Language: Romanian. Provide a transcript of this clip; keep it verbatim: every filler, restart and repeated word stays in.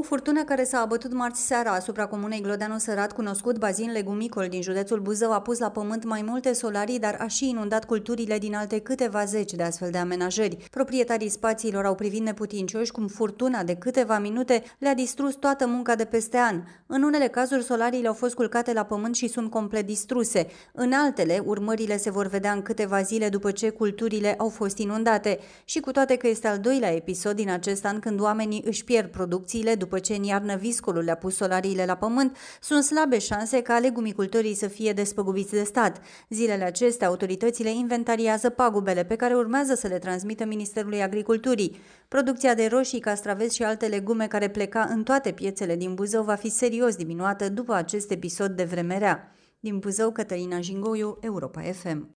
Furtuna care s-a abătut marți seara asupra comunei Glodeanu Sărat, cunoscut bazin legumicol din județul Buzău, a pus la pământ mai multe solarii, dar a și inundat culturile din alte câteva zeci de astfel de amenajări. Proprietarii spațiilor au privit neputincioși cum furtuna de câteva minute le-a distrus toată munca de peste an. În unele cazuri, solariile au fost culcate la pământ și sunt complet distruse. În altele, urmările se vor vedea în câteva zile după ce culturile au fost inundate. Și cu toate că este al doilea episod din acest an când oamenii își pierd producțiile după ce în iarnă viscolul le-a pus solariile la pământ, sunt slabe șanse ca legumicultorii să fie despăgubiți de stat. Zilele acestea, autoritățile inventariază pagubele pe care urmează să le transmită Ministerului Agriculturii. Producția de roșii, castraveți și alte legume care pleca în toate piețele din Buzău va fi serios diminuată după acest episod de vreme rea. Din Buzău, Cătălina Jingoiu, Europa F M.